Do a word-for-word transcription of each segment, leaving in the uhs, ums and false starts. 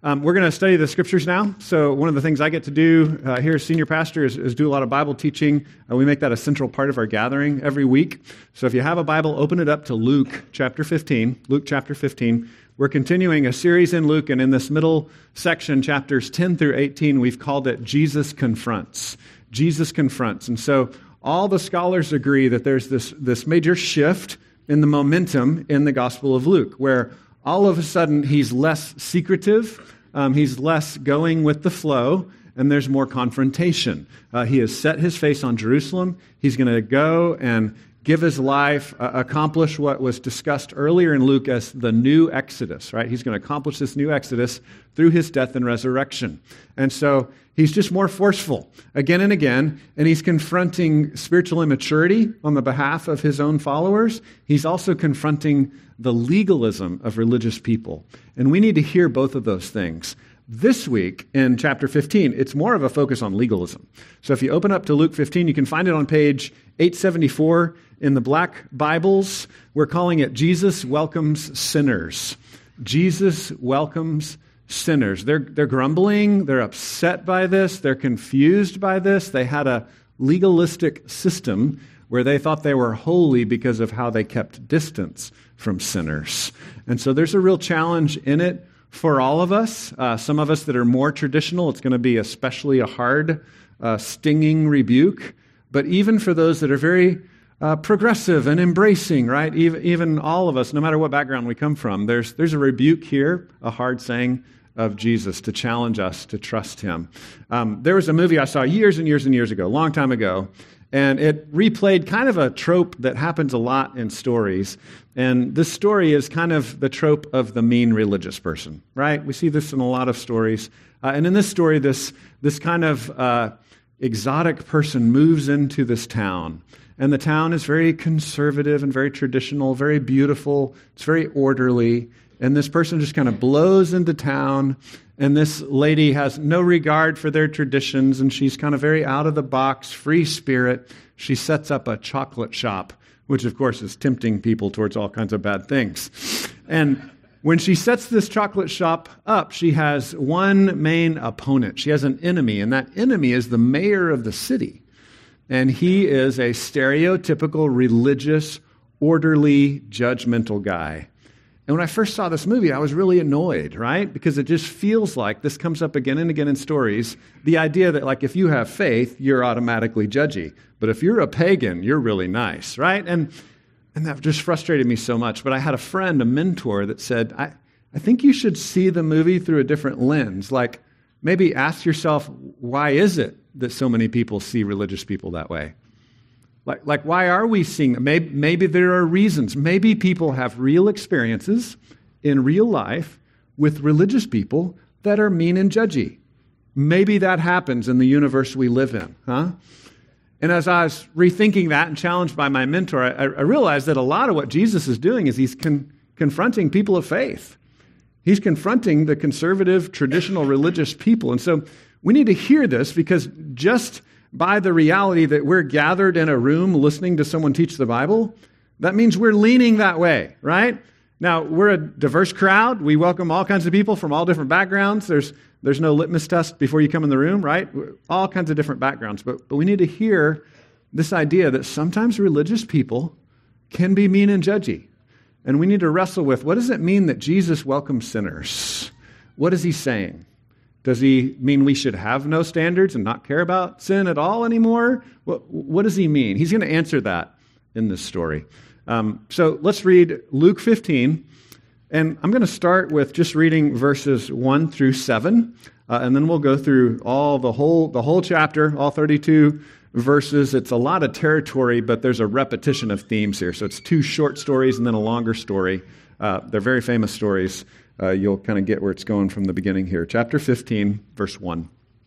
Um, we're going to study the scriptures now. So one of the things I get to do uh, here as senior pastor is, is do a lot of Bible teaching. Uh, we make that a central part of our gathering every week. So if you have a Bible, open it up to Luke chapter fifteen. Luke chapter fifteen. We're continuing a series in Luke, and in this middle section, chapters ten through eighteen, we've called it Jesus Confronts. Jesus Confronts. And so all the scholars agree that there's this, this major shift in the momentum in the Gospel of Luke, where all of a sudden he's less secretive, um, he's less going with the flow, and there's more confrontation. Uh, he has set his face on Jerusalem. He's going to go and give his life, uh, accomplish what was discussed earlier in Luke as the new Exodus, right? He's going to accomplish this new Exodus through his death and resurrection. And so he's just more forceful again and again, and he's confronting spiritual immaturity on the behalf of his own followers. He's also confronting the legalism of religious people. And we need to hear both of those things. This week in chapter fifteen, it's more of a focus on legalism. So if you open up to Luke fifteen, you can find it on page eight seventy-four in the black Bibles. We're calling it Jesus Welcomes Sinners. Jesus welcomes sinners. They're, they're grumbling. They're upset by this. They're confused by this. They had a legalistic system where they thought they were holy because of how they kept distance from sinners. And so there's a real challenge in it for all of us. Uh, some of us that are more traditional, it's going to be especially a hard, uh, stinging rebuke. But even for those that are very uh, progressive and embracing, right? Even, even all of us, no matter what background we come from, there's there's a rebuke here, a hard saying of Jesus to challenge us to trust him. Um, there was a movie I saw years and years and years ago, a long time ago, and it replayed kind of a trope that happens a lot in stories. And this story is kind of the trope of the mean religious person, right? We see this in a lot of stories. Uh, and in this story, this, this kind of uh, exotic person moves into this town. And the town is very conservative and very traditional, very beautiful. It's very orderly. And this person just kind of blows into town. And this lady has no regard for their traditions. And she's kind of very out of the box, free spirit. She sets up a chocolate shop, which of course is tempting people towards all kinds of bad things. And when she sets this chocolate shop up, she has one main opponent. She has an enemy, and that enemy is the mayor of the city. And he is a stereotypical religious, orderly, judgmental guy. And when I first saw this movie, I was really annoyed, right? Because it just feels like, this comes up again and again in stories, the idea that like if you have faith, you're automatically judgy. But if you're a pagan, you're really nice, right? And and that just frustrated me so much. But I had a friend, a mentor, that said, I, I think you should see the movie through a different lens. Like maybe ask yourself, why is it that so many people see religious people that way? Like, like, why are we seeing, maybe, maybe there are reasons. Maybe people have real experiences in real life with religious people that are mean and judgy. Maybe that happens in the universe we live in, huh? And as I was rethinking that and challenged by my mentor, I, I realized that a lot of what Jesus is doing is he's con- confronting people of faith. He's confronting the conservative, traditional religious people. And so we need to hear this, because just by the reality that we're gathered in a room listening to someone teach the Bible, that means we're leaning that way, right? Now, we're a diverse crowd. We welcome all kinds of people from all different backgrounds. There's there's no litmus test before you come in the room, right? All kinds of different backgrounds. But, but we need to hear this idea that sometimes religious people can be mean and judgy. And we need to wrestle with, what does it mean that Jesus welcomes sinners? What is he saying? Does he mean we should have no standards and not care about sin at all anymore? What, what does he mean? He's going to answer that in this story. Um, so let's read Luke fifteen. And I'm going to start with just reading verses one through seven. Uh, and then we'll go through all the whole the whole chapter, all thirty-two verses. It's a lot of territory, but there's a repetition of themes here. So it's two short stories and then a longer story. Uh, they're very famous stories. Uh, you'll kind of get where it's going from the beginning here. Chapter fifteen, verse one.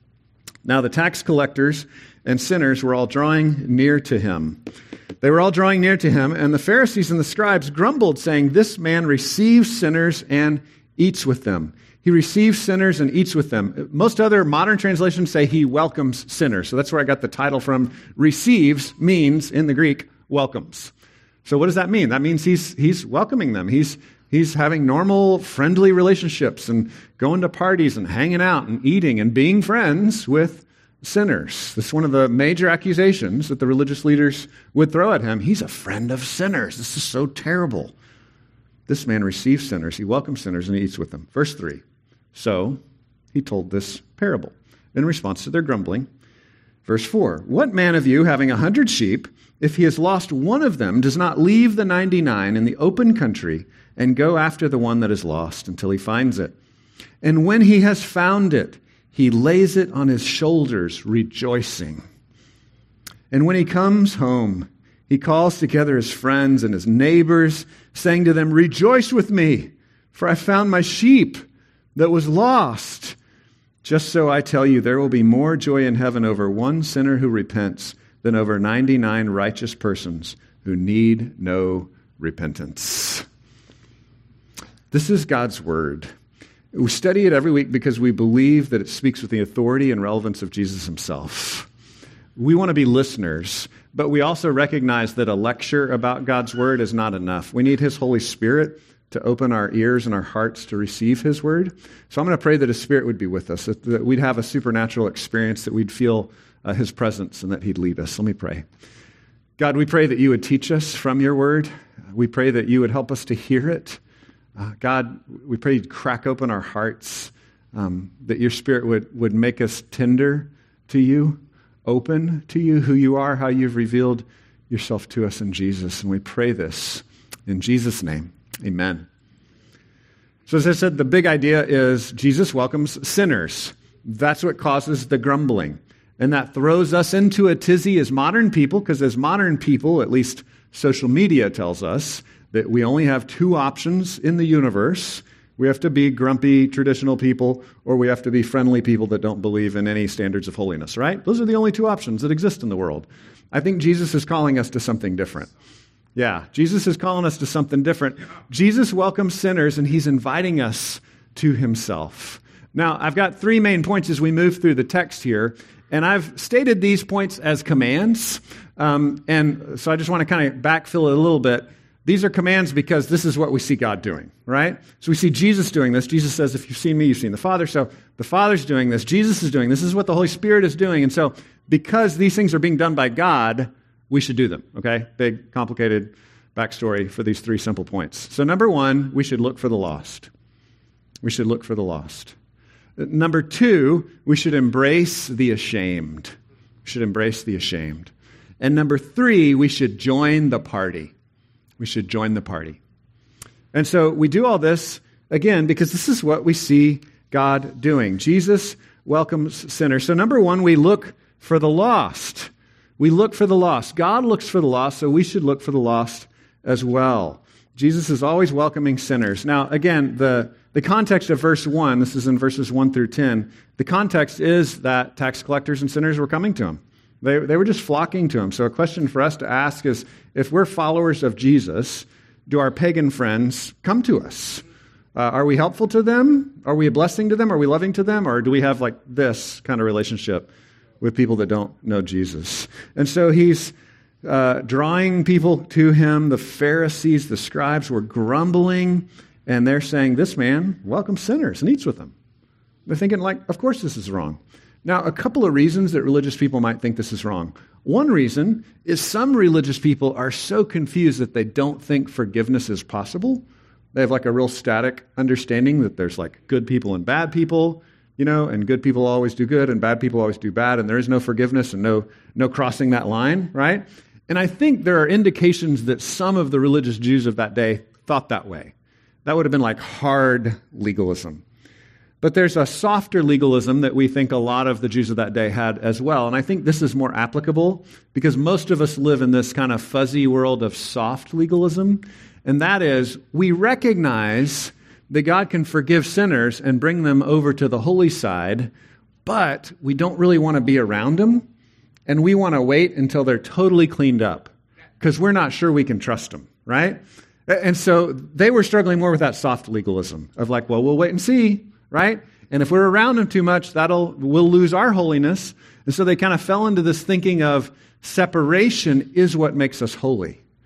Now the tax collectors and sinners were all drawing near to him. They were all drawing near to him, and the Pharisees and the scribes grumbled, saying, "This man receives sinners and eats with them." He receives sinners and eats with them. Most other modern translations say he welcomes sinners. So that's where I got the title from. Receives means, in the Greek, welcomes. So what does that mean? That means he's he's welcoming them. He's He's having normal, friendly relationships and going to parties and hanging out and eating and being friends with sinners. This is one of the major accusations that the religious leaders would throw at him. He's a friend of sinners. This is so terrible. This man receives sinners. He welcomes sinners and he eats with them. Verse three. So he told this parable in response to their grumbling. Verse four. What man of you, having a hundred sheep, if he has lost one of them, does not leave the ninety-nine in the open country and go after the one that is lost until he finds it? And when he has found it, he lays it on his shoulders, rejoicing. And when he comes home, he calls together his friends and his neighbors, saying to them, rejoice with me, for I found my sheep that was lost. Just so I tell you, there will be more joy in heaven over one sinner who repents than over ninety-nine righteous persons who need no repentance. This is God's word. We study it every week because we believe that it speaks with the authority and relevance of Jesus himself. We want to be listeners, but we also recognize that a lecture about God's word is not enough. We need his Holy Spirit to open our ears and our hearts to receive his word. So I'm going to pray that his Spirit would be with us, that, that we'd have a supernatural experience, that we'd feel uh, his presence and that he'd lead us. Let me pray. God, we pray that you would teach us from your word. We pray that you would help us to hear it. Uh, God, we pray you'd crack open our hearts, um, that your Spirit would, would make us tender to you, open to you, who you are, how you've revealed yourself to us in Jesus. And we pray this in Jesus' name. Amen. So as I said, the big idea is Jesus welcomes sinners. That's what causes the grumbling. And that throws us into a tizzy as modern people, because as modern people, at least social media tells us, that we only have two options in the universe. We have to be grumpy, traditional people, or we have to be friendly people that don't believe in any standards of holiness, right? Those are the only two options that exist in the world. I think Jesus is calling us to something different. Yeah, Jesus is calling us to something different. Jesus welcomes sinners, and he's inviting us to himself. Now, I've got three main points as we move through the text here, and I've stated these points as commands, um, and so I just want to kind of backfill it a little bit. These are commands because this is what we see God doing, right? So we see Jesus doing this. Jesus says, if you've seen me, you've seen the Father. So the Father's doing this. Jesus is doing this. This is what the Holy Spirit is doing. And so because these things are being done by God, we should do them, okay? Big, complicated backstory for these three simple points. So number one, we should look for the lost. We should look for the lost. Number two, we should embrace the ashamed. We should embrace the ashamed. And number three, we should join the party. We should join the party. And so we do all this, again, because this is what we see God doing. Jesus welcomes sinners. So number one, we look for the lost. We look for the lost. God looks for the lost, so we should look for the lost as well. Jesus is always welcoming sinners. Now, again, the, the context of verse one, this is in verses one through ten, the context is that tax collectors and sinners were coming to him. They, they were just flocking to him. So a question for us to ask is, if we're followers of Jesus, do our pagan friends come to us? Uh, are we helpful to them? Are we a blessing to them? Are we loving to them? Or do we have like this kind of relationship with people that don't know Jesus? And so he's uh, drawing people to him. The Pharisees, the scribes were grumbling, and they're saying, this man welcomes sinners and eats with them. They're thinking like, of course this is wrong. Now, a couple of reasons that religious people might think this is wrong. One reason is some religious people are so confused that they don't think forgiveness is possible. They have like a real static understanding that there's like good people and bad people, you know, and good people always do good and bad people always do bad, and there is no forgiveness and no, no crossing that line, right? And I think there are indications that some of the religious Jews of that day thought that way. That would have been like hard legalism. But there's a softer legalism that we think a lot of the Jews of that day had as well. And I think this is more applicable because most of us live in this kind of fuzzy world of soft legalism. And that is, we recognize that God can forgive sinners and bring them over to the holy side, but we don't really want to be around them. And we want to wait until they're totally cleaned up because we're not sure we can trust them, right? And so they were struggling more with that soft legalism of like, well, we'll wait and see. Right? And if we're around them too much, that'll we'll lose our holiness. And so they kind of fell into this thinking of separation is what makes us holy.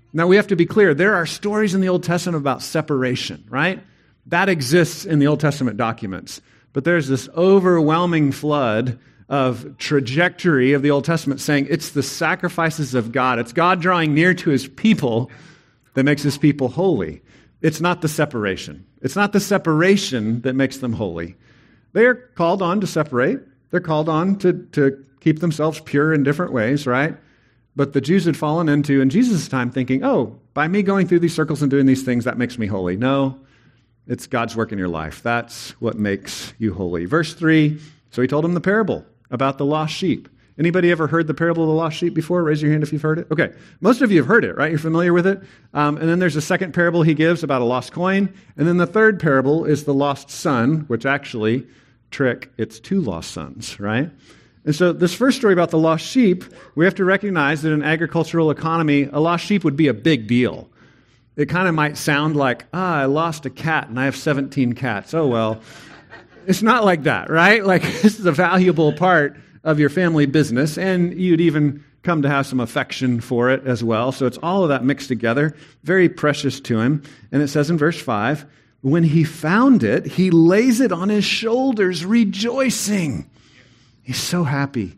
Now, we have to be clear. There are stories in the Old Testament about separation, right? That exists in the Old Testament documents. But there's this overwhelming flood of trajectory of the Old Testament saying it's the sacrifices of God. It's God drawing near to his people that makes his people holy. It's not the separation. It's not the separation that makes them holy. They are called on to separate. They're called on to, to keep themselves pure in different ways, right? But the Jews had fallen into, in Jesus' time, thinking, oh, by me going through these circles and doing these things, that makes me holy. No, it's God's work in your life. That's what makes you holy. Verse three, so he told them the parable about the lost sheep. Anybody ever heard the parable of the lost sheep before? Raise your hand if you've heard it. Okay, most of you have heard it, right? You're familiar with it. Um, and then there's a second parable he gives about a lost coin. And then the third parable is the lost son, which actually, trick, it's two lost sons, right? And so this first story about the lost sheep, we have to recognize that in an agricultural economy, a lost sheep would be a big deal. It kind of might sound like, ah, I lost a cat and I have seventeen cats. Oh, well. It's not like that, right? Like, this is a valuable part of your family business, and you'd even come to have some affection for it as well. So it's all of that mixed together, very precious to him. And it says in verse five, when he found it, he lays it on his shoulders, rejoicing. He's so happy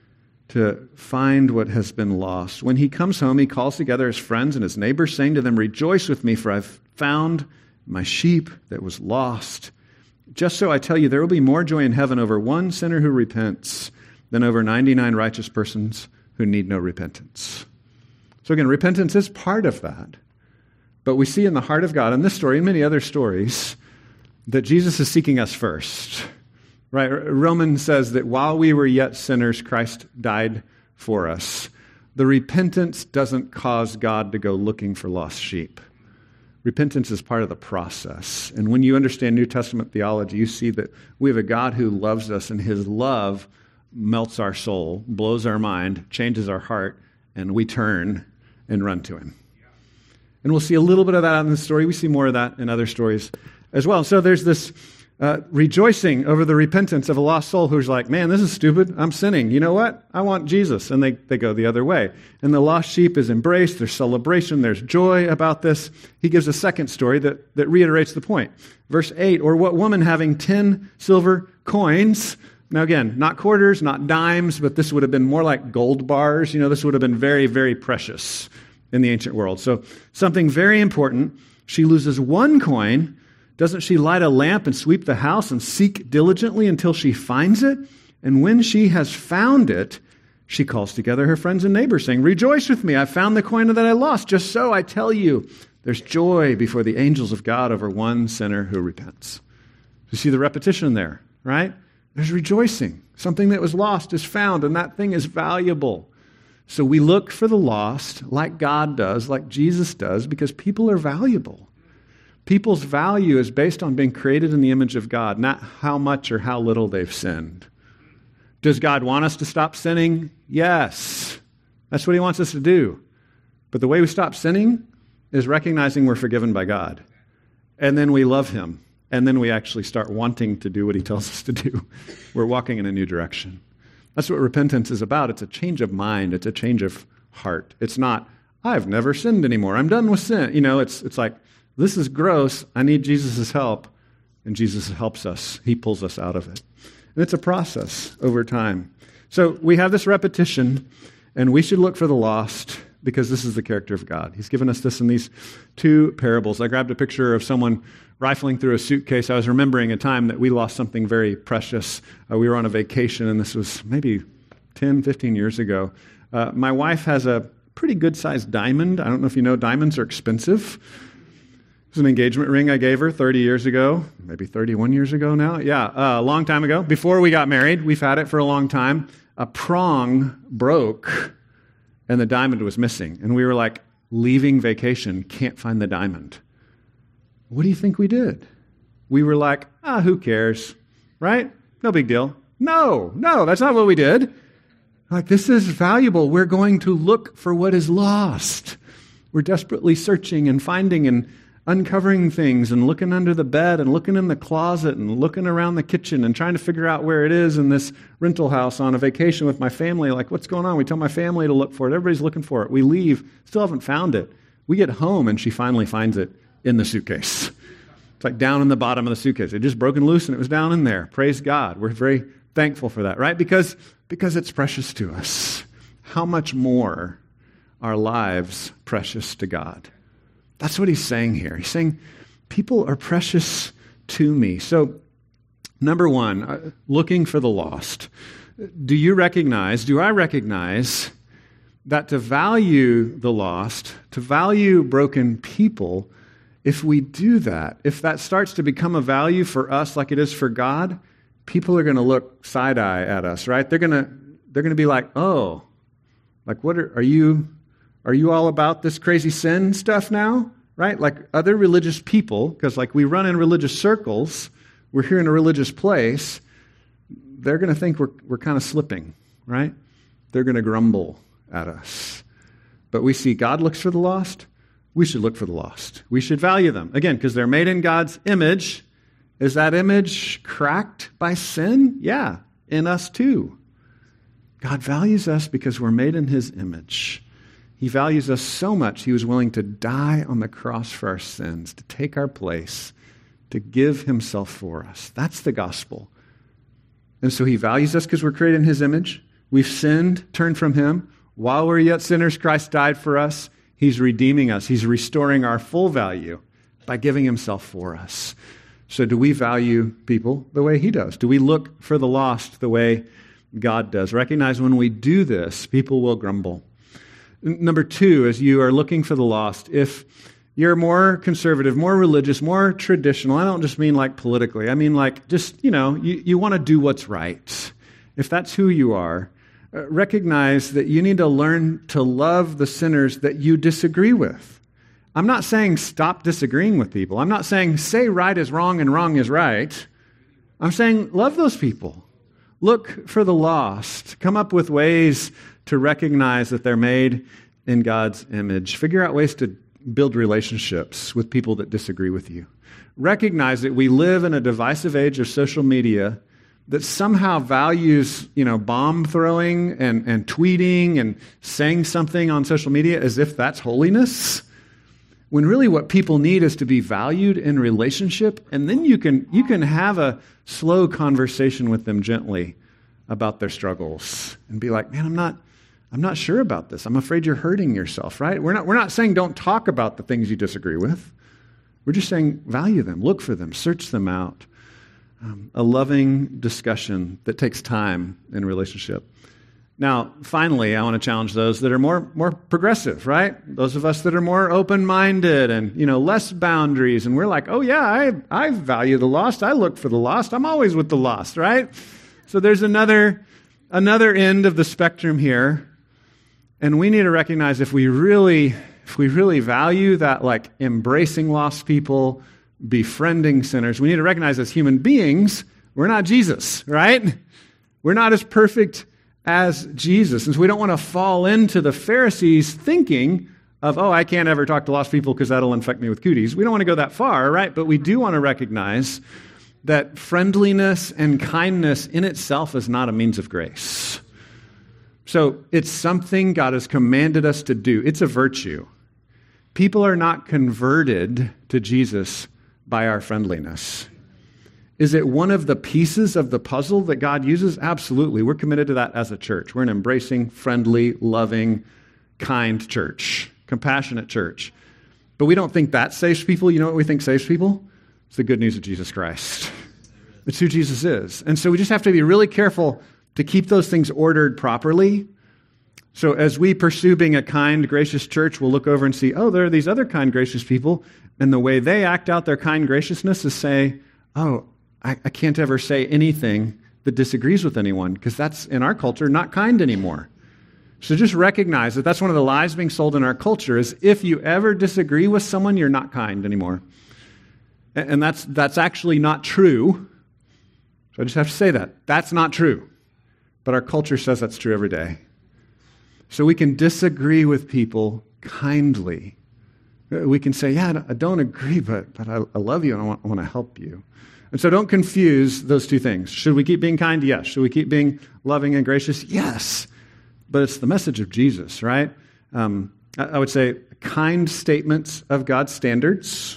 to find what has been lost. When he comes home, he calls together his friends and his neighbors, saying to them, rejoice with me, for I've found my sheep that was lost. Just so I tell you, there will be more joy in heaven over one sinner who repents than over ninety-nine righteous persons who need no repentance. So again, repentance is part of that. But we see in the heart of God, in this story and many other stories, that Jesus is seeking us first. Right? Romans says that while we were yet sinners, Christ died for us. The repentance doesn't cause God to go looking for lost sheep. Repentance is part of the process. And when you understand New Testament theology, you see that we have a God who loves us, and his love melts our soul, blows our mind, changes our heart, and we turn and run to him. And we'll see a little bit of that in this story. We see more of that in other stories as well. So there's this uh, rejoicing over the repentance of a lost soul who's like, man, this is stupid. I'm sinning. You know what? I want Jesus. And they, they go the other way. And the lost sheep is embraced. There's celebration. There's joy about this. He gives a second story that, that reiterates the point. Verse eight, or what woman having ten silver coins. Now again, not quarters, not dimes, but this would have been more like gold bars. You know, this would have been very, very precious in the ancient world. So something very important. She loses one coin. Doesn't she light a lamp and sweep the house and seek diligently until she finds it? And when she has found it, she calls together her friends and neighbors, saying, rejoice with me, I found the coin that I lost. Just so I tell you, there's joy before the angels of God over one sinner who repents. You see the repetition there, right? There's rejoicing. Something that was lost is found, and that thing is valuable. So we look for the lost like God does, like Jesus does, because people are valuable. People's value is based on being created in the image of God, not how much or how little they've sinned. Does God want us to stop sinning? Yes. That's what he wants us to do. But the way we stop sinning is recognizing we're forgiven by God. And then we love him. And then we actually start wanting to do what he tells us to do. We're walking in a new direction. That's what repentance is about. It's a change of mind. It's a change of heart. It's not, I've never sinned anymore. I'm done with sin. You know, it's it's like, this is gross. I need Jesus' help. And Jesus helps us. He pulls us out of it. And it's a process over time. So we have this repetition, and we should look for the lost because this is the character of God. He's given us this in these two parables. I grabbed a picture of someone rifling through a suitcase. I was remembering a time that we lost something very precious. Uh, we were on a vacation, and this was maybe ten, fifteen years ago. Uh, my wife has a pretty good-sized diamond. I don't know if you know, diamonds are expensive. It was an engagement ring I gave her thirty years ago, maybe thirty-one years ago now. Yeah, uh, a long time ago. Before we got married, we've had it for a long time. A prong broke, and the diamond was missing. And we were like, leaving vacation, can't find the diamond. What do you think we did? We were like, ah, who cares, right? No big deal. No, no, that's not what we did. Like, this is valuable. We're going to look for what is lost. We're desperately searching and finding and uncovering things and looking under the bed and looking in the closet and looking around the kitchen and trying to figure out where it is in this rental house on a vacation with my family. Like, what's going on? We tell my family to look for it. Everybody's looking for it. We leave, still haven't found it. We get home and she finally finds it in the suitcase. It's like down in the bottom of the suitcase. It just broken loose and it was down in there. Praise God. We're very thankful for that, right? Because, because it's precious to us. How much more are lives precious to God? That's what he's saying here. He's saying, people are precious to me. So, number one, uh, looking for the lost. Do you recognize, do I recognize that to value the lost, to value broken people, if we do that, if that starts to become a value for us like it is for God, people are going to look side-eye at us, right? They're going to they're going to be like, oh, like what are, are you are you all about this crazy sin stuff now, right? Like other religious people, because like we run in religious circles, we're here in a religious place, they're going to think we're we're kind of slipping, right? They're going to grumble at us. But we see God looks for the lost. We should look for the lost. We should value them. Again, because they're made in God's image. Is that image cracked by sin? Yeah, in us too. God values us because we're made in his image. He values us so much, he was willing to die on the cross for our sins, to take our place, to give himself for us. That's the gospel. And so he values us because we're created in his image. We've sinned, turned from him. While we're yet sinners, Christ died for us. He's redeeming us. He's restoring our full value by giving himself for us. So do we value people the way he does? Do we look for the lost the way God does? Recognize when we do this, people will grumble. Number two, as you are looking for the lost, if you're more conservative, more religious, more traditional, I don't just mean like politically, I mean like just, you know, you, you want to do what's right. If that's who you are, uh, recognize that you need to learn to love the sinners that you disagree with. I'm not saying stop disagreeing with people. I'm not saying say right is wrong and wrong is right. I'm saying love those people. Look for the lost. Come up with ways to recognize that they're made in God's image. Figure out ways to build relationships with people that disagree with you. Recognize that we live in a divisive age of social media that somehow values, you know, bomb throwing and, and tweeting and saying something on social media as if that's holiness. When really what people need is to be valued in relationship, and then you can you can have a slow conversation with them gently about their struggles and be like, man, I'm not I'm not sure about this. I'm afraid you're hurting yourself, right? We're not we're not saying don't talk about the things you disagree with. We're just saying value them, look for them, search them out. Um, a loving discussion that takes time in a relationship. Now, finally, I want to challenge those that are more more progressive, right? Those of us that are more open-minded and, you know, less boundaries. And we're like, oh, yeah, I, I value the lost. I look for the lost. I'm always with the lost, right? So there's another another end of the spectrum here. And we need to recognize if we really, if we really value that, like, embracing lost people, befriending sinners, we need to recognize as human beings, we're not Jesus, right? We're not as perfect as Jesus. And so we don't want to fall into the Pharisees' thinking of, oh, I can't ever talk to lost people because that'll infect me with cooties. We don't want to go that far, right? But we do want to recognize that friendliness and kindness in itself is not a means of grace. So it's something God has commanded us to do. It's a virtue. People are not converted to Jesus by our friendliness. Is it one of the pieces of the puzzle that God uses? Absolutely. We're committed to that as a church. We're an embracing, friendly, loving, kind church, compassionate church. But we don't think that saves people. You know what we think saves people? It's the good news of Jesus Christ. It's who Jesus is. And so we just have to be really careful to keep those things ordered properly. So as we pursue being a kind, gracious church, we'll look over and see, oh, there are these other kind, gracious people. And the way they act out their kind graciousness is say, oh, I, I can't ever say anything that disagrees with anyone, because that's, in our culture, not kind anymore. So just recognize that that's one of the lies being sold in our culture is if you ever disagree with someone, you're not kind anymore. And, and that's that's actually not true. So I just have to say that. That's not true. But our culture says that's true every day. So we can disagree with people kindly. We can say, yeah, I don't agree, but, but I, I love you and I want, I want to help you. And so don't confuse those two things. Should we keep being kind? Yes. Should we keep being loving and gracious? Yes. But it's the message of Jesus, right? Um, I, I would say kind statements of God's standards,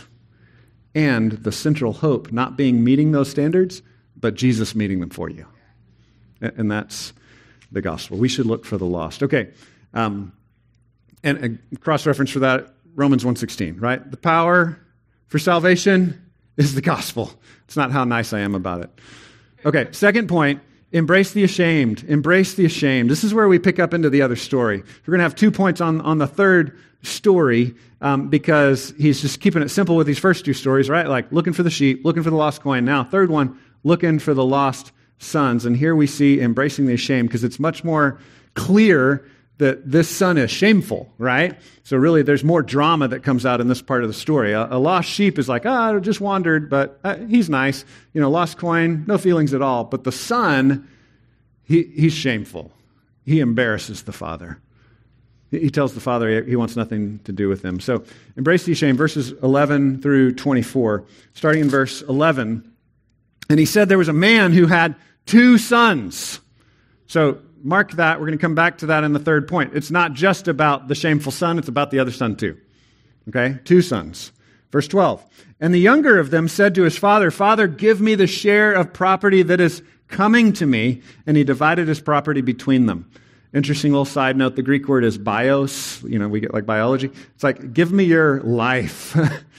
and the central hope not being meeting those standards, but Jesus meeting them for you. And that's the gospel. We should look for the lost. Okay, um, and a cross-reference for that, Romans one sixteen, right? The power for salvation is the gospel. It's not how nice I am about it. Okay, second point, embrace the ashamed. Embrace the ashamed. This is where we pick up into the other story. We're going to have two points on, on the third story um, because he's just keeping it simple with these first two stories, right? Like looking for the sheep, looking for the lost coin. Now, third one, looking for the lost sons. And here we see embracing the ashamed because it's much more clear that this son is shameful, right? So really there's more drama that comes out in this part of the story. A, a lost sheep is like, ah, oh, just wandered, but uh, he's nice. You know, lost coin, no feelings at all. But the son, he, he's shameful. He embarrasses the father. He tells the father he wants nothing to do with him. So embrace the shame, verses eleven through twenty-four. Starting in verse eleven. And he said there was a man who had two sons. So mark that. We're going to come back to that in the third point. It's not just about the shameful son. It's about the other son too. Okay? Two sons. Verse twelve. And the younger of them said to his father, Father, give me the share of property that is coming to me. And he divided his property between them. Interesting little side note, the Greek word is bios. You know, we get like biology. It's like, give me your life.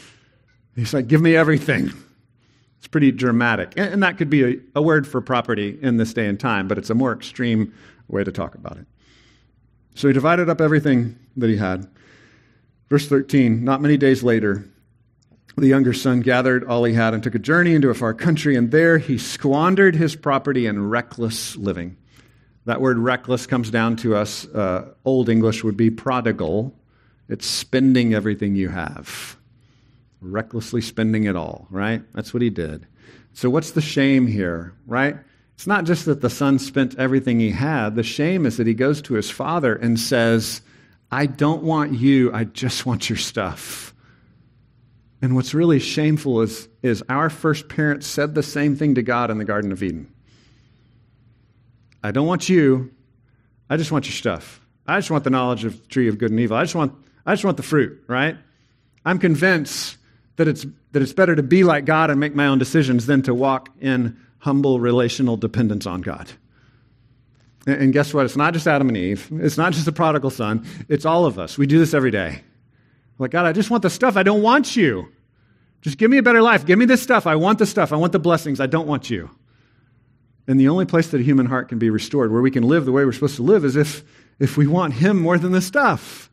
He's like, give me everything. It's pretty dramatic. And, and that could be a, a word for property in this day and time, but it's a more extreme way to talk about it. So he divided up everything that he had. Verse thirteen, not many days later, the younger son gathered all he had and took a journey into a far country, and there he squandered his property in reckless living. That word reckless comes down to us, uh, Old English would be prodigal. It's spending everything you have. Recklessly spending it all, right? That's what he did. So what's the shame here, right? It's not just that the son spent everything he had. The shame is that he goes to his father and says, I don't want you, I just want your stuff. And what's really shameful is, is our first parents said the same thing to God in the Garden of Eden. I don't want you. I just want your stuff. I just want the knowledge of the tree of good and evil. I just want, I just want the fruit, right? I'm convinced that it's that it's better to be like God and make my own decisions than to walk in humble relational dependence on God. And, and guess what? It's not just Adam and Eve. It's not just the prodigal son. It's all of us. We do this every day. Like, God, I just want the stuff. I don't want you. Just give me a better life. Give me this stuff. I want the stuff. I want the blessings. I don't want you. And the only place that a human heart can be restored, where we can live the way we're supposed to live, is if, if we want him more than the stuff.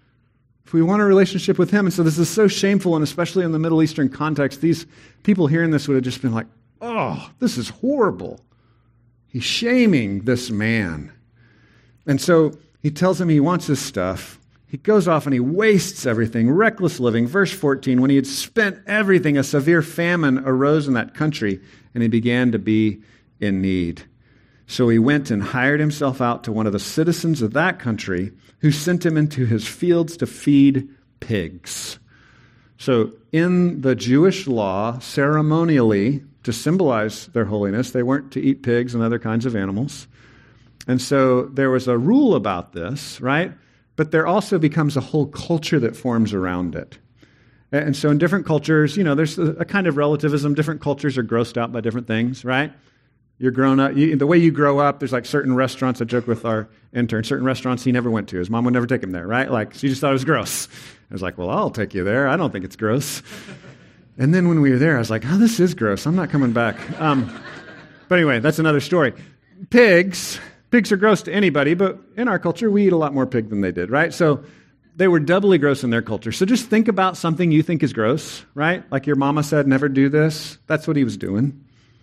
If we want a relationship with him. And so this is so shameful, and especially in the Middle Eastern context, these people hearing this would have just been like, oh, this is horrible. He's shaming this man. And so he tells him he wants his stuff. He goes off and he wastes everything, reckless living. Verse fourteen, when he had spent everything, a severe famine arose in that country, and he began to be in need. So he went and hired himself out to one of the citizens of that country, who sent him into his fields to feed pigs. So in the Jewish law, ceremonially, to symbolize their holiness, they weren't to eat pigs and other kinds of animals. And so there was a rule about this, right? But there also becomes a whole culture that forms around it. And so in different cultures, you know, there's a kind of relativism. Different cultures are grossed out by different things, right? You're grown up, you, the way you grow up, there's like certain restaurants, I joke with our intern, certain restaurants he never went to. His mom would never take him there, right? Like, she just thought it was gross. I was like, well, I'll take you there. I don't think it's gross. And then when we were there, I was like, oh, this is gross. I'm not coming back. Um, but anyway, that's another story. Pigs, pigs are gross to anybody, but in our culture, we eat a lot more pig than they did, right? So they were doubly gross in their culture. So just think about something you think is gross, right? Like your mama said, never do this. That's what he was doing.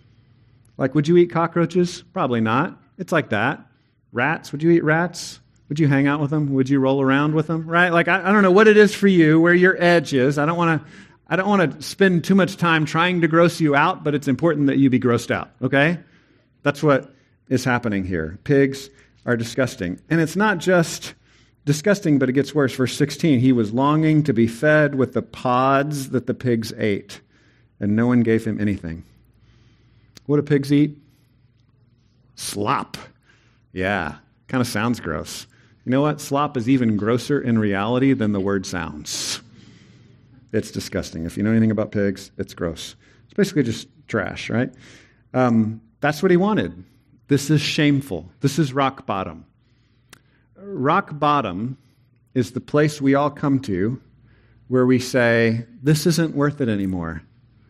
Like, would you eat cockroaches? Probably not. It's like that. Rats, would you eat rats? Would you hang out with them? Would you roll around with them? Right? Like, I, I don't know what it is for you, where your edge is. I don't want to I don't want to spend too much time trying to gross you out, but it's important that you be grossed out, okay? That's what is happening here. Pigs are disgusting. And it's not just disgusting, but it gets worse. Verse sixteen, he was longing to be fed with the pods that the pigs ate, and no one gave him anything. What do pigs eat? Slop. Yeah, kind of sounds gross. You know what? Slop is even grosser in reality than the word sounds. It's disgusting. If you know anything about pigs, it's gross. It's basically just trash, right? Um, that's what he wanted. This is shameful. This is rock bottom. Rock bottom is the place we all come to where we say, this isn't worth it anymore.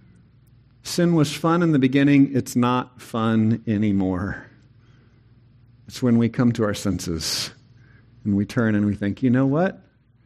Sin was fun in the beginning. It's not fun anymore. It's when we come to our senses and we turn and we think, you know what?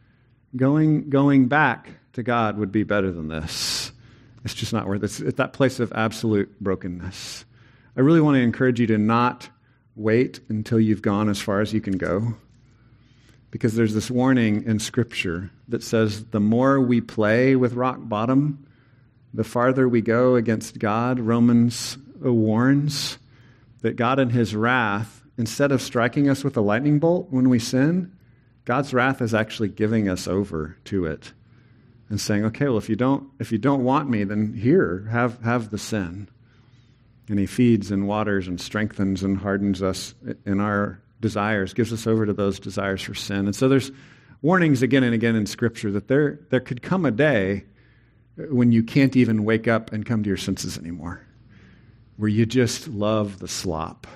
Going, going back to God would be better than this. It's just not worth it. It's at that place of absolute brokenness. I really want to encourage you to not wait until you've gone as far as you can go. Because there's this warning in Scripture that says the more we play with rock bottom, the farther we go against God. Romans warns that God in his wrath, instead of striking us with a lightning bolt when we sin, God's wrath is actually giving us over to it and saying, okay, well, if you don't, if you don't want me, then here, have, have the sin. And he feeds and waters and strengthens and hardens us in our desires, gives us over to those desires for sin. And so there's warnings again and again in Scripture that there, there could come a day when you can't even wake up and come to your senses anymore, where you just love the slop.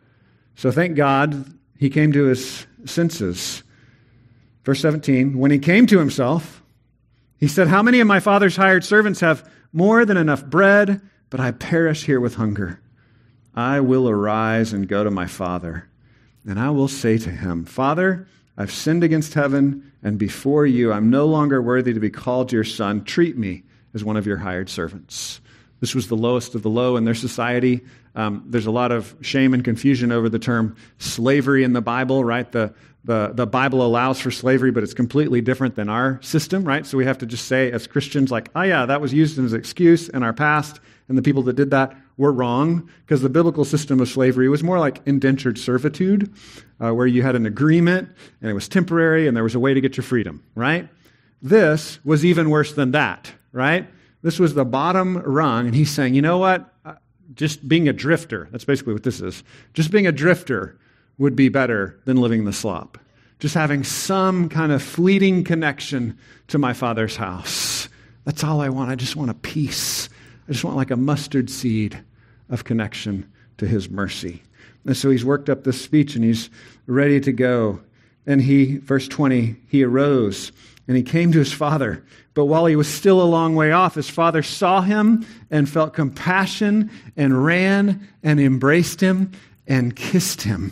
So thank God he came to his senses. Verse seventeen, when he came to himself, he said, how many of my father's hired servants have more than enough bread, but I perish here with hunger? I will arise and go to my father, and I will say to him, Father, I've sinned against heaven and before you. I'm no longer worthy to be called your son. Treat me as one of your hired servants. This was the lowest of the low in their society. Um, there's a lot of shame and confusion over the term slavery in the Bible, right? The, the, the Bible allows for slavery, but it's completely different than our system, right? So we have to just say as Christians, like, oh yeah, that was used as an excuse in our past, and the people that did that were wrong, because the biblical system of slavery was more like indentured servitude, uh, where you had an agreement, and it was temporary, and there was a way to get your freedom, right? This was even worse than that, right? This was the bottom rung, and he's saying, you know what? Just being a drifter, that's basically what this is. Just being a drifter would be better than living the slop. Just having some kind of fleeting connection to my Father's house. That's all I want. I just want a peace. I just want like a mustard seed of connection to his mercy. And so he's worked up this speech and he's ready to go. And he, verse twenty, he arose and he came to his father. But while he was still a long way off, his father saw him and felt compassion and ran and embraced him and kissed him.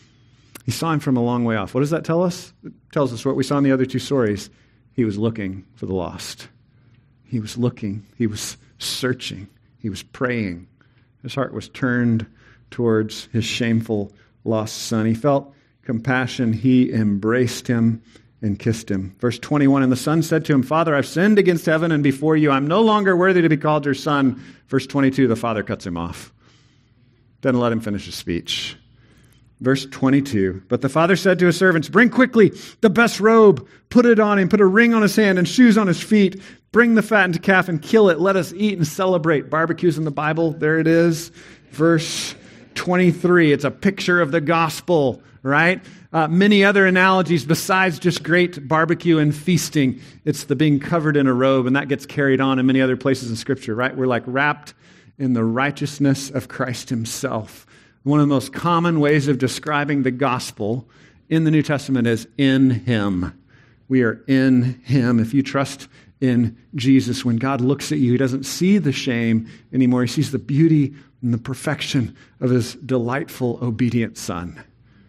He saw him from a long way off. What does that tell us? It tells us what we saw in the other two stories. He was looking for the lost. He was looking. He was searching. He was praying. His heart was turned towards his shameful lost son. He felt compassion. He embraced him and kissed him. Verse twenty-one, and the son said to him, Father, I've sinned against heaven and before you. I'm no longer worthy to be called your son. Verse twenty-two, the father cuts him off. Doesn't let him finish his speech. Verse twenty-two, but the father said to his servants, bring quickly the best robe, put it on him, put a ring on his hand and shoes on his feet. Bring the fattened calf and kill it. Let us eat and celebrate. Barbecues in the Bible, there it is. Verse twenty-three, it's a picture of the gospel, right? Uh, many other analogies besides just great barbecue and feasting. It's the being covered in a robe, and that gets carried on in many other places in Scripture, right? We're like wrapped in the righteousness of Christ himself. One of the most common ways of describing the gospel in the New Testament is in him. We are in him. If you trust in Jesus, when God looks at you, he doesn't see the shame anymore. He sees the beauty and the perfection of his delightful, obedient son.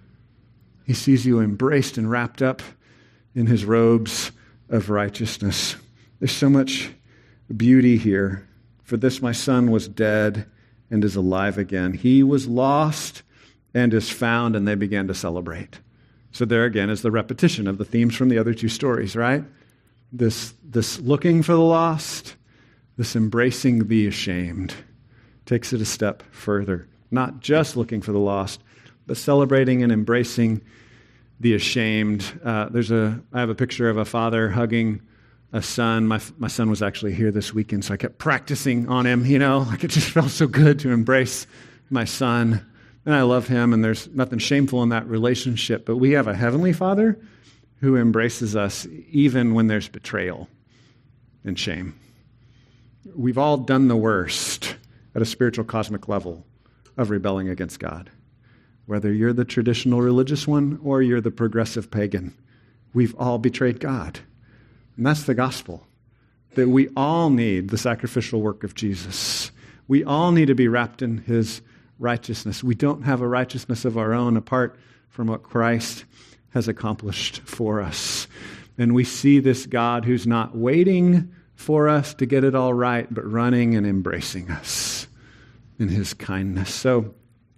He sees you embraced and wrapped up in his robes of righteousness. There's so much beauty here. For this my son was dead and is alive again. He was lost and is found, and they began to celebrate. So there again is the repetition of the themes from the other two stories, right? This, this looking for the lost, this embracing the ashamed, takes it a step further. Not just looking for the lost, but celebrating and embracing the ashamed. Uh, there's a, I have a picture of a father hugging a son. My my son was actually here this weekend, so I kept practicing on him, you know, like it just felt so good to embrace my son and I love him, and there's nothing shameful in that relationship, but we have a heavenly Father who embraces us even when there's betrayal and shame. We've all done the worst at a spiritual cosmic level of rebelling against God. Whether you're the traditional religious one or you're the progressive pagan, we've all betrayed God. And that's the gospel, that we all need the sacrificial work of Jesus. We all need to be wrapped in his righteousness. We don't have a righteousness of our own apart from what Christ has accomplished for us. And we see this God who's not waiting for us to get it all right, but running and embracing us in his kindness. So,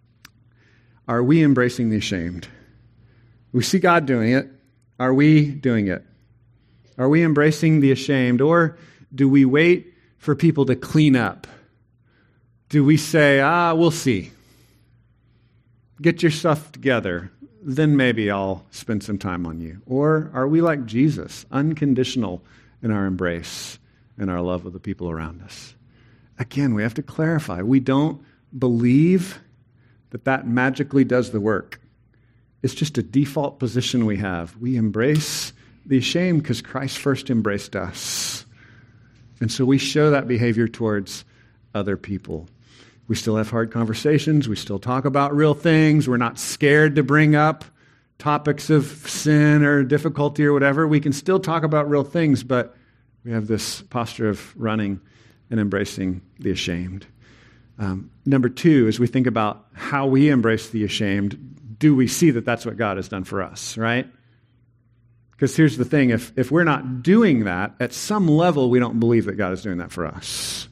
are we embracing the ashamed? We see God doing it. Are we doing it? Are we embracing the ashamed, or do we wait for people to clean up? Do we say, ah, we'll see. Get your stuff together, then maybe I'll spend some time on you. Or are we like Jesus, unconditional in our embrace and our love of the people around us? Again, we have to clarify. We don't believe that that magically does the work. It's just a default position we have. We embrace the ashamed because Christ first embraced us. And so we show that behavior towards other people. We still have hard conversations. We still talk about real things. We're not scared to bring up topics of sin or difficulty or whatever. We can still talk about real things, but we have this posture of running and embracing the ashamed. Um, number two, as we think about how we embrace the ashamed, do we see that that's what God has done for us, right? Because here's the thing, if, if we're not doing that, at some level we don't believe that God is doing that for us.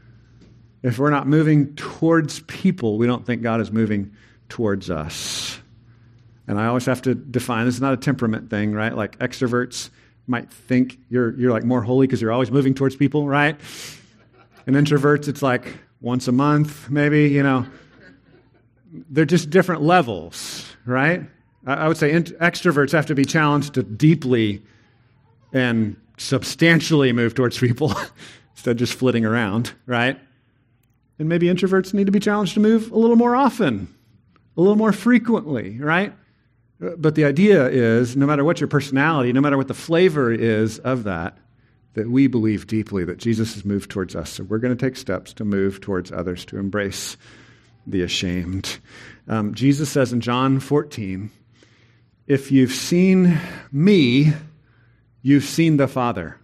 If we're not moving towards people, we don't think God is moving towards us. And I always have to define, this is not a temperament thing, right? Like extroverts might think you're you're like more holy because you're always moving towards people, right? And introverts, it's like once a month, maybe, you know. They're just different levels, right? I, I would say int- extroverts have to be challenged to deeply and substantially move towards people instead of just flitting around, right? And maybe introverts need to be challenged to move a little more often, a little more frequently, right? But the idea is, no matter what your personality, no matter what the flavor is of that, that we believe deeply that Jesus has moved towards us. So we're going to take steps to move towards others, to embrace the ashamed. Um, Jesus says in John fourteen, if you've seen me, you've seen the Father.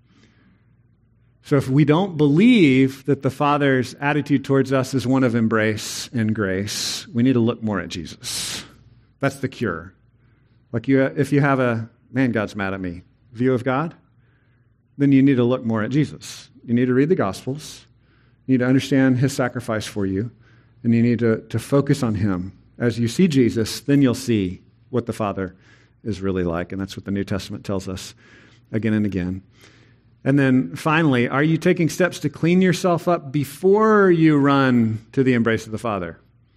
So if we don't believe that the Father's attitude towards us is one of embrace and grace, we need to look more at Jesus. That's the cure. Like you, if you have a, man, God's mad at me, view of God, then you need to look more at Jesus. You need to read the Gospels. You need to understand his sacrifice for you. And you need to, to focus on him. As you see Jesus, then you'll see what the Father is really like. And that's what the New Testament tells us again and again. And then finally, are you taking steps to clean yourself up before you run to the embrace of the Father?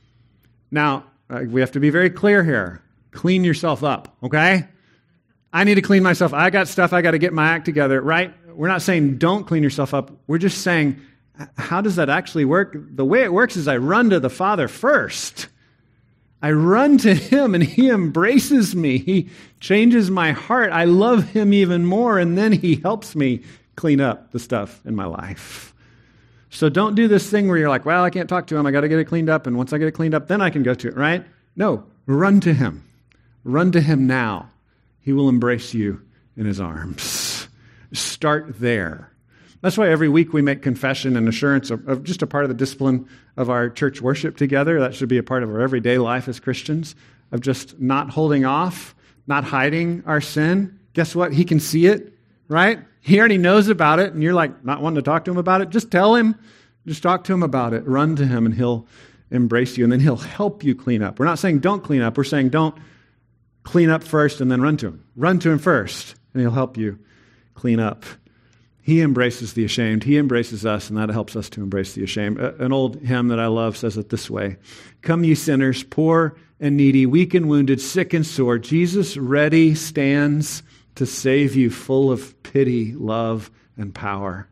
Now, uh, we have to be very clear here. Clean yourself up, okay? I need to clean myself. I got stuff I got to get my act together, right? We're not saying don't clean yourself up. We're just saying, how does that actually work? The way it works is I run to the Father first. I run to him and he embraces me. He changes my heart. I love him even more, and then he helps me clean up the stuff in my life. So don't do this thing where you're like, well, I can't talk to him. I got to get it cleaned up, and once I get it cleaned up, then I can go to it, right? No, run to him. Run to him now. He will embrace you in his arms. Start there. That's why every week we make confession and assurance of, of just a part of the discipline of our church worship together. That should be a part of our everyday life as Christians, of just not holding off, not hiding our sin. Guess what? He can see it, right? He already knows about it, and you're like not wanting to talk to him about it. Just tell him. Just talk to him about it. Run to him, and he'll embrace you, and then he'll help you clean up. We're not saying don't clean up. We're saying don't clean up first and then run to him. Run to him first, and he'll help you clean up. He embraces the ashamed. He embraces us, and that helps us to embrace the ashamed. An old hymn that I love says it this way: come ye sinners, poor and needy, weak and wounded, sick and sore, Jesus ready stands to save you, full of pity, love, and power.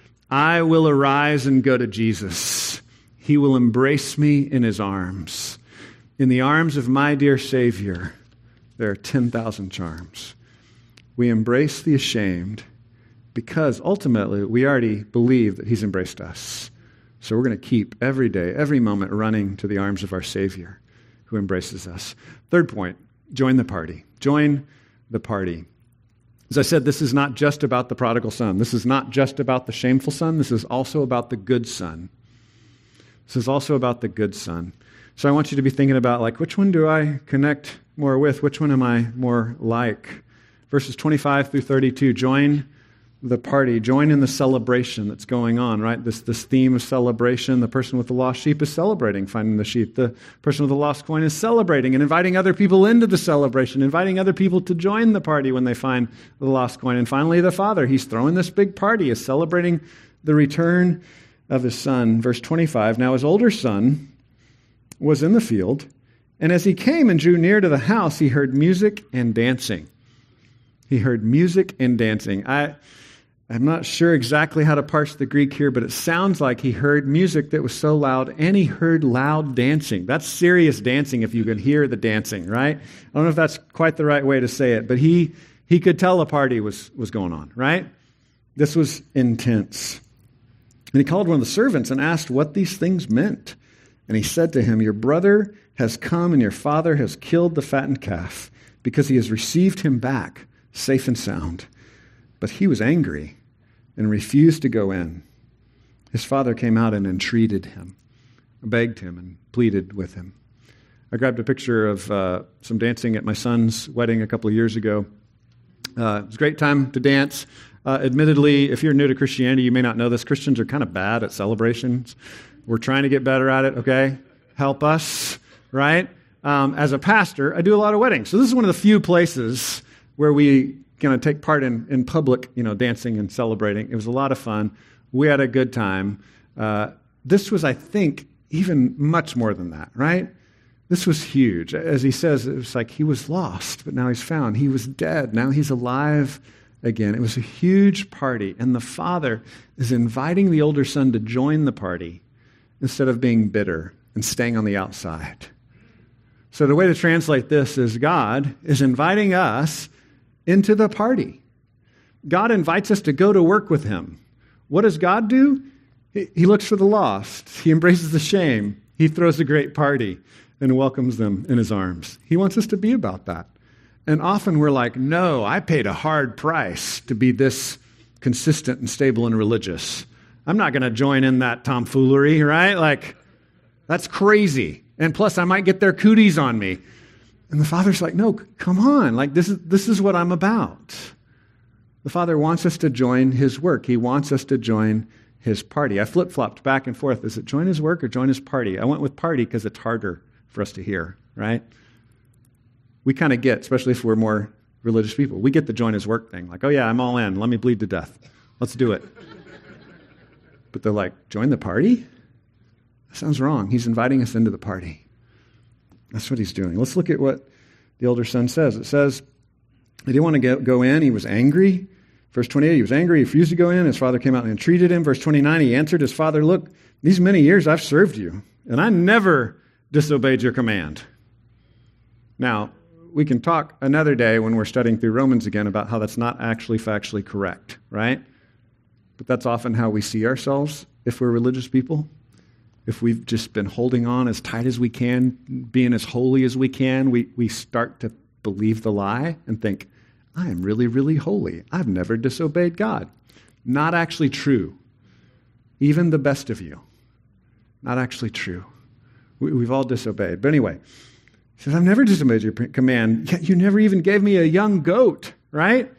I will arise and go to Jesus. He will embrace me in his arms. In the arms of my dear Savior, there are ten thousand charms. We embrace the ashamed because ultimately we already believe that he's embraced us. So we're going to keep every day, every moment running to the arms of our Savior who embraces us. Third point, join the party. Join the party. As I said, this is not just about the prodigal son. This is not just about the shameful son. This is also about the good son. This is also about the good son. So I want you to be thinking about, like, which one do I connect more with? Which one am I more like? Verses twenty-five through thirty-two, join the party. Join in the celebration that's going on, right? This, this theme of celebration. The person with the lost sheep is celebrating finding the sheep. The person with the lost coin is celebrating and inviting other people into the celebration, inviting other people to join the party when they find the lost coin. And finally, the father, he's throwing this big party, is celebrating the return of his son. Verse twenty-five, now his older son was in the field, and as he came and drew near to the house, he heard music and dancing. He heard music and dancing. I... I'm not sure exactly how to parse the Greek here, but it sounds like he heard music that was so loud, and he heard loud dancing. That's serious dancing if you could hear the dancing, right? I don't know if that's quite the right way to say it, but he he could tell a party was, was going on, right? This was intense. And he called one of the servants and asked what these things meant. And he said to him, your brother has come, and your father has killed the fattened calf, because he has received him back safe and sound. But he was angry and refused to go in. His father came out and entreated him, begged him, and pleaded with him. I grabbed a picture of uh, some dancing at my son's wedding a couple of years ago. Uh, it was a great time to dance. Uh, admittedly, if you're new to Christianity, you may not know this. Christians are kind of bad at celebrations. We're trying to get better at it, okay? Help us, right? Um, as a pastor, I do a lot of weddings. So this is one of the few places where we going to take part in, in public, you know, dancing and celebrating. It was a lot of fun. We had a good time. Uh, this was, I think, even much more than that, right? This was huge. As he says, it was like he was lost, but now he's found. He was dead. Now he's alive again. It was a huge party, and the father is inviting the older son to join the party instead of being bitter and staying on the outside. So the way to translate this is God is inviting us into the party. God invites us to go to work with him. What does God do? He looks for the lost. He embraces the shame. He throws a great party and welcomes them in his arms. He wants us to be about that. And often we're like, no, I paid a hard price to be this consistent and stable and religious. I'm not going to join in that tomfoolery, right? Like, that's crazy. And plus, I might get their cooties on me. And the father's like, no, come on. Like, this is this is what I'm about. The father wants us to join his work. He wants us to join his party. I flip-flopped back and forth. Is it join his work or join his party? I went with party because it's harder for us to hear, right? We kind of get, especially if we're more religious people, we get the join his work thing. Like, oh yeah, I'm all in. Let me bleed to death. Let's do it. But they're like, join the party? That sounds wrong. He's inviting us into the party. That's what he's doing. Let's look at what the older son says. It says he didn't want to get, go in. He was angry. Verse twenty-eight, he was angry. He refused to go in. His father came out and entreated him. Verse twenty-nine, he answered his father, look, these many years I've served you, and I never disobeyed your command. Now, we can talk another day when we're studying through Romans again about how that's not actually factually correct, right? But that's often how we see ourselves if we're religious people. If we've just been holding on as tight as we can, being as holy as we can, we, we start to believe the lie and think, I am really, really holy. I've never disobeyed God. Not actually true. Even the best of you. Not actually true. We, we've all disobeyed. But anyway, he says, I've never disobeyed your command, yet you never even gave me a young goat, right?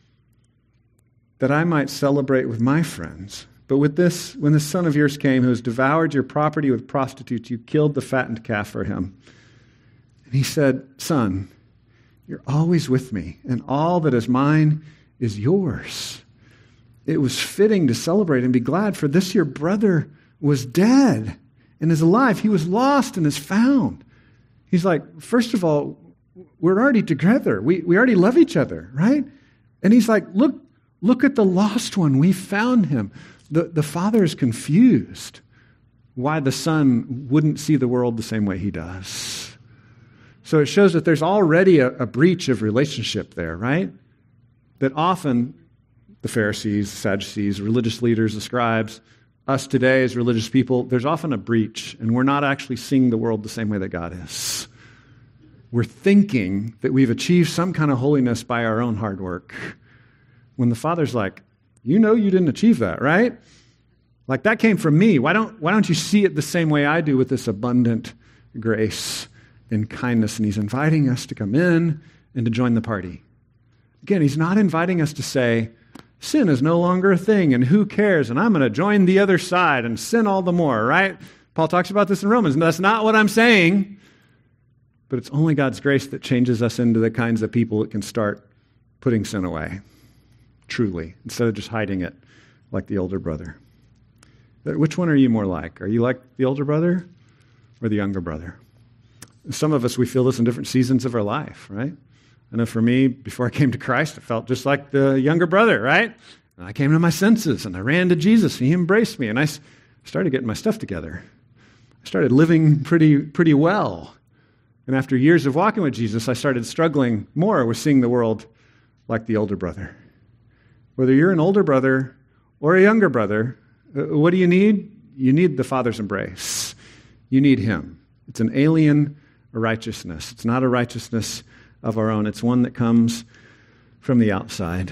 That I might celebrate with my friends. But with this, when the son of yours came, who has devoured your property with prostitutes, you killed the fattened calf for him. And he said, son, you're always with me, and all that is mine is yours. It was fitting to celebrate and be glad, for this your brother was dead and is alive. He was lost and is found. He's like, first of all, we're already together. We, we already love each other, right? And he's like, look, look at the lost one. We found him. The, the father is confused why the son wouldn't see the world the same way he does. So it shows that there's already a, a breach of relationship there, right? That often the Pharisees, the Sadducees, religious leaders, the scribes, us today as religious people, there's often a breach, and we're not actually seeing the world the same way that God is. We're thinking that we've achieved some kind of holiness by our own hard work, when the Father's like, you know you didn't achieve that, right? Like, that came from me. Why don't, why don't you see it the same way I do with this abundant grace and kindness? And he's inviting us to come in and to join the party. Again, he's not inviting us to say, sin is no longer a thing, and who cares, and I'm going to join the other side and sin all the more, right? Paul talks about this in Romans, and that's not what I'm saying. But it's only God's grace that changes us into the kinds of people that can start putting sin away, truly, instead of just hiding it like the older brother. Which one are you more like? Are you like the older brother or the younger brother? Some of us, we feel this in different seasons of our life, right? I know for me, before I came to Christ, I felt just like the younger brother, right? And I came to my senses, and I ran to Jesus, and he embraced me, and I started getting my stuff together. I started living pretty, pretty well. And after years of walking with Jesus, I started struggling more with seeing the world like the older brother. Whether you're an older brother or a younger brother, what do you need? You need the Father's embrace. You need him. It's an alien righteousness. It's not a righteousness of our own. It's one that comes from the outside.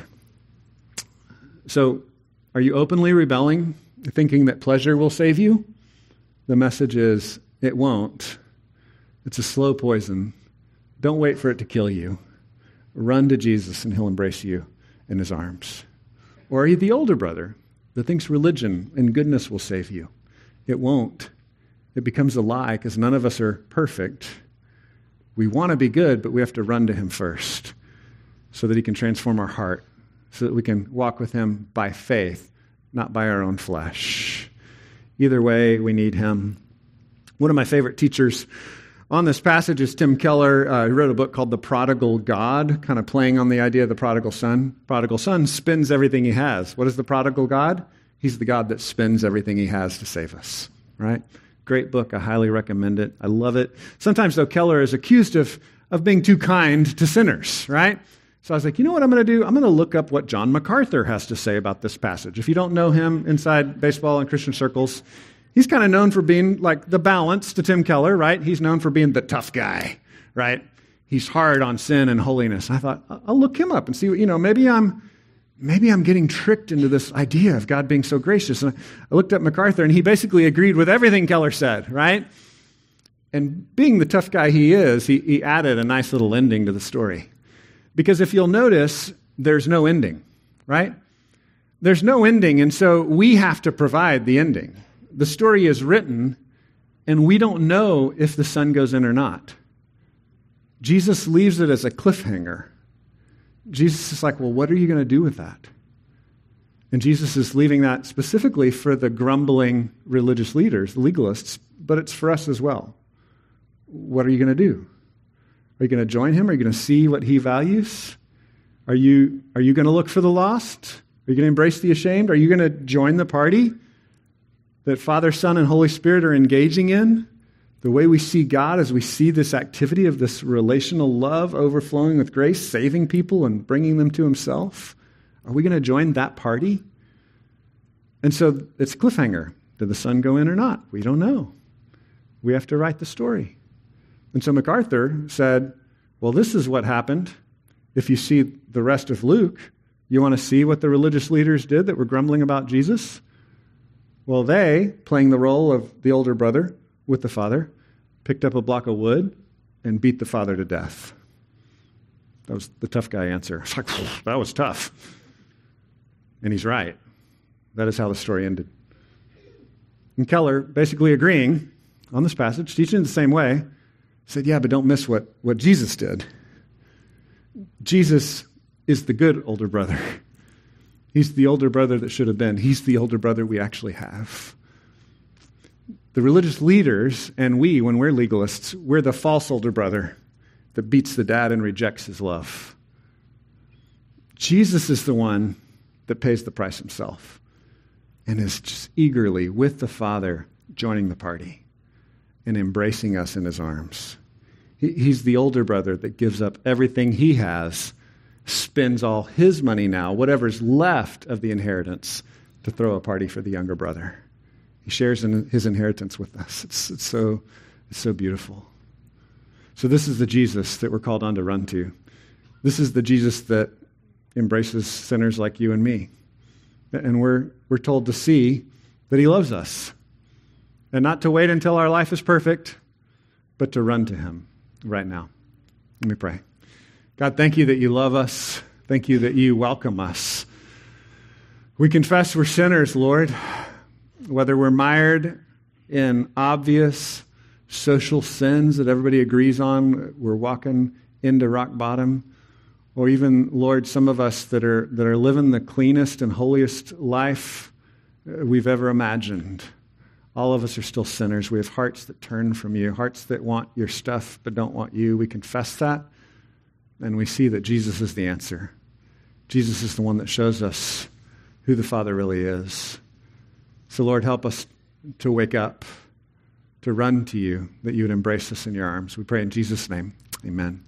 So, are you openly rebelling, thinking that pleasure will save you? The message is, it won't. It's a slow poison. Don't wait for it to kill you. Run to Jesus and he'll embrace you in his arms. Or are you the older brother that thinks religion and goodness will save you? It won't. It becomes a lie because none of us are perfect. We want to be good, but we have to run to him first so that he can transform our heart, so that we can walk with him by faith, not by our own flesh. Either way, we need him. One of my favorite teachers on this passage is Tim Keller. Uh, he wrote a book called The Prodigal God, kind of playing on the idea of the prodigal son. Prodigal son spends everything he has. What is the prodigal God? He's the God that spends everything he has to save us, right? Great book. I highly recommend it. I love it. Sometimes, though, Keller is accused of, of being too kind to sinners, right? So I was like, you know what I'm going to do? I'm going to look up what John MacArthur has to say about this passage. If you don't know him inside baseball and Christian circles, he's kind of known for being like the balance to Tim Keller, right? He's known for being the tough guy, right? He's hard on sin and holiness. I thought, I'll look him up and see, you know, maybe I'm maybe I'm getting tricked into this idea of God being so gracious. And I looked up MacArthur, and he basically agreed with everything Keller said, right? And being the tough guy he is, he, he added a nice little ending to the story. Because if you'll notice, there's no ending, right? There's no ending, and so we have to provide the ending. The story is written, and we don't know if the son goes in or not. Jesus leaves it as a cliffhanger. Jesus is like, well, what are you going to do with that? And Jesus is leaving that specifically for the grumbling religious leaders, the legalists, but it's for us as well. What are you going to do? Are you going to join him? Are you going to see what he values? Are you, are you going to look for the lost? Are you going to embrace the ashamed? Are you going to join the party that Father, Son, and Holy Spirit are engaging in? The way we see God as we see this activity of this relational love overflowing with grace, saving people and bringing them to himself. Are we going to join that party? And so it's a cliffhanger. Did the son go in or not? We don't know. We have to write the story. And so MacArthur said, well, this is what happened. If you see the rest of Luke, you want to see what the religious leaders did that were grumbling about Jesus? Well, they, playing the role of the older brother with the father, picked up a block of wood and beat the father to death. That was the tough guy answer. It's like, that was tough. And he's right. That is how the story ended. And Keller, basically agreeing on this passage, teaching it the same way, said, yeah, but don't miss what, what Jesus did. Jesus is the good older brother. He's the older brother that should have been. He's the older brother we actually have. The religious leaders and we, when we're legalists, we're the false older brother that beats the dad and rejects his love. Jesus is the one that pays the price himself and is just eagerly with the Father joining the party and embracing us in his arms. He, he's the older brother that gives up everything he has, spends all his money now, whatever's left of the inheritance, to throw a party for the younger brother. He shares in his inheritance with us. It's, it's so it's so beautiful. So this is the Jesus that we're called on to run to. This is the Jesus that embraces sinners like you and me. And we're we're told to see that he loves us. And not to wait until our life is perfect, but to run to him right now. Let me pray. God, thank you that you love us. Thank you that you welcome us. We confess we're sinners, Lord. Whether we're mired in obvious social sins that everybody agrees on, we're walking into rock bottom, or even, Lord, some of us that are that are living the cleanest and holiest life we've ever imagined. All of us are still sinners. We have hearts that turn from you, hearts that want your stuff but don't want you. We confess that, and we see that Jesus is the answer. Jesus is the one that shows us who the Father really is. So, Lord, help us to wake up, to run to you, that you would embrace us in your arms. We pray in Jesus' name. Amen.